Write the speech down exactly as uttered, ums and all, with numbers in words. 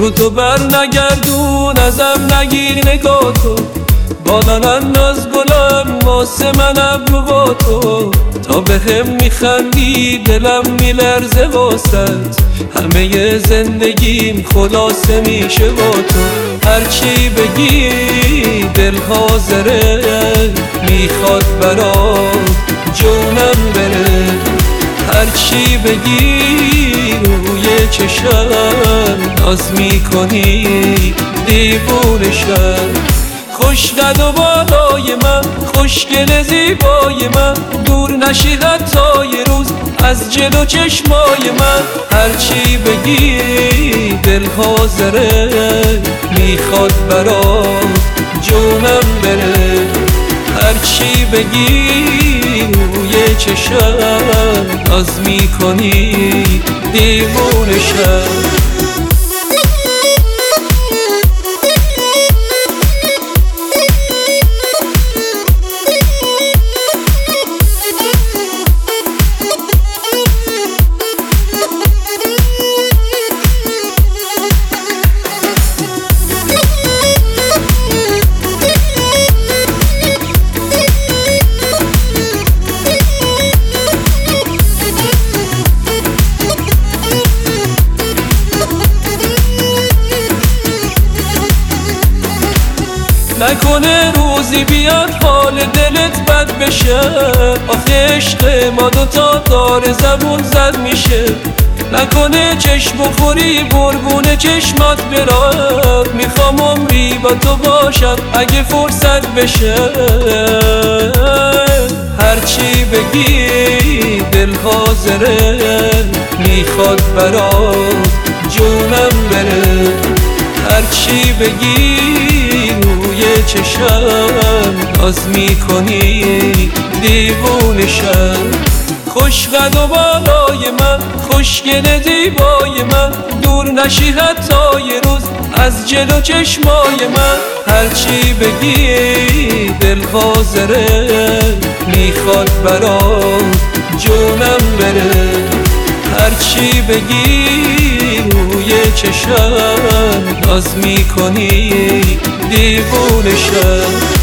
رو تو بر نگردون ازم نگیر نگاه تو بالانن از گلم واسه من ابرو با تو تا به هم میخندی دلم میلرزه واسد همه زندگیم خلاصه میشه با تو هرچی بگی دل حاضره میخواد برات جونم بره هرچی بگی روی چشم ناز میکنی دیوونشم خوش قد و بالای من خوشگل زیبای من دور نشی حتی یه روز از جلو چشمای من هرچی بگی دل حاضره میخواد برات جونم بره هرچی بگی روی چشم ناز میکنی دیوونشم نکنه روزی بیاد حال دلت بد بشه آخه عشق ما دوتا داره زبون زد میشه نکنه چشم بخوری قربون چشمات برات میخوام عمری با تو باشم اگه فرصت بشه هرچی بگی دل حاضره میخواد برات جونم بره هرچی بگی روی چشم ناز میکنی دیوونشم خوش قد و بالای من خوشگل زیبای من دور نشی حتی یه روز از جلو چشمای من هرچی بگی دل حاضره میخواد برات جونم بره هرچی بگی روی چشم ناز میکنی دیوونشم